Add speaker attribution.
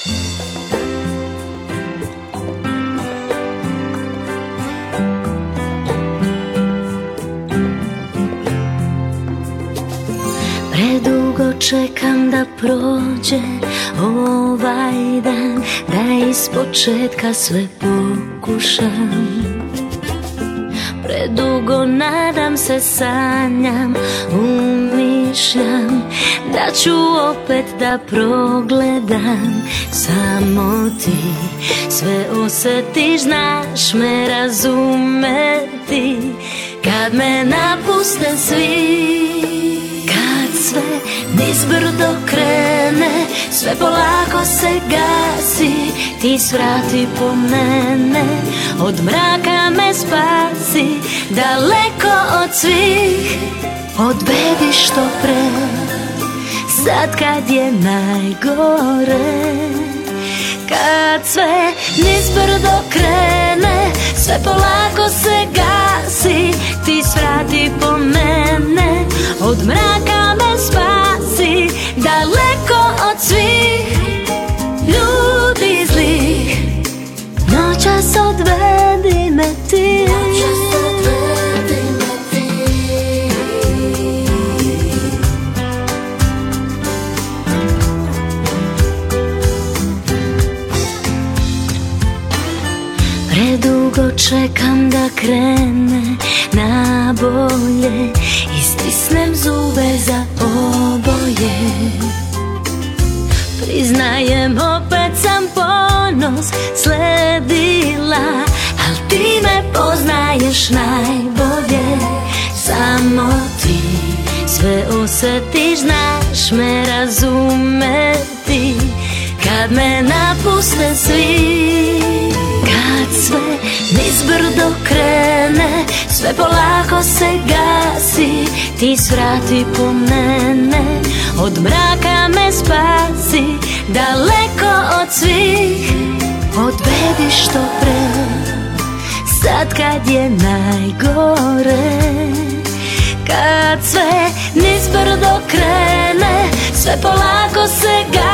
Speaker 1: Predugo čekam da prođe ovaj dan, da ispočetka sve pokušam. Predugo nadam se, sanjam, umišljam da ću opet da progledam. Samo ti sve osjetiš, znaš me razumeti. Kad me napuste svi, kad sve nizbrdo krene, sve polako se gasi, ti svrati po mene, od mraka me spasi, daleko od svih, odvedi što pre, sad kad je najgore. Kad sve nizbrdo krene, sve polako se gasi, ti svrati po mene, od mraka me spasi, daleko od svih ljudi zlih. Noćas odvedi me ti, predugo čekam da krene na bolje i stisnem zube za oboje. Priznajem, opet sam ponos sledila, al ti me poznaješ najbolje. Samo ti sve osjetiš, znaš me razumeti. Kad me napuste svi, kad sve nizbrdo krene, sve polako se gasi, ti svrati po mene, od mraka me spasi, daleko od svih, odvedi što pre, sad kad je najgore. Kad sve nizbrdo krene, sve polako se gasi,